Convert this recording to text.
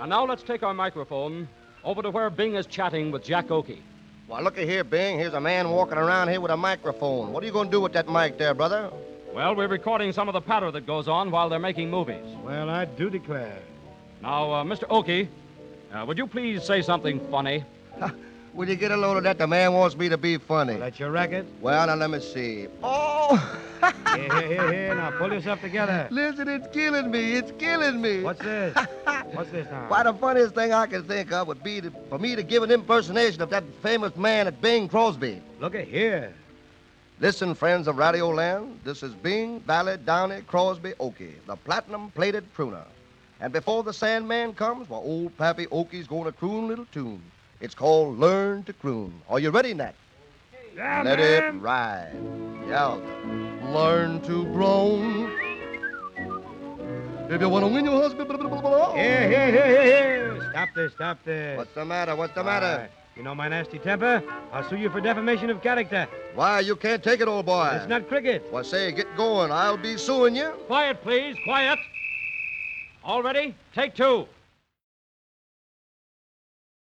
And now let's take our microphone over to where Bing is chatting with Jack Oakey. Why, looky here, Bing. Here's a man walking around here with a microphone. What are you going to do with that mic there, brother? Well, we're recording some of the patter that goes on while they're making movies. Well, I do declare. Now, Mr. Oakey, would you please say something funny? Will you get a load of that? The man wants me to be funny. Well, that's your racket. Well, now let me see. Oh! Here. Now, pull yourself together. Listen, it's killing me. It's killing me. What's this? What's this now? Why, the funniest thing I can think of would be for me to give an impersonation of that famous man at Bing Crosby. Look at here. Listen, friends of Radio Land, this is Bing, Valley, Downey, Crosby, Oakey, the platinum-plated crooner. And before the Sandman comes, well, old Pappy Oakey's going to croon a little tune. It's called Learn to Croon. Are you ready, Nat? Yeah, Let man. it ride. Yeah. Learn to groan. If you want to win your husband... Here. Stop this. What's the matter? What's the matter? You know my nasty temper? I'll sue you for defamation of character. Why, you can't take it, old boy. It's not cricket. Well, say, get going. I'll be suing you. Quiet, please. Quiet. All ready? Take two.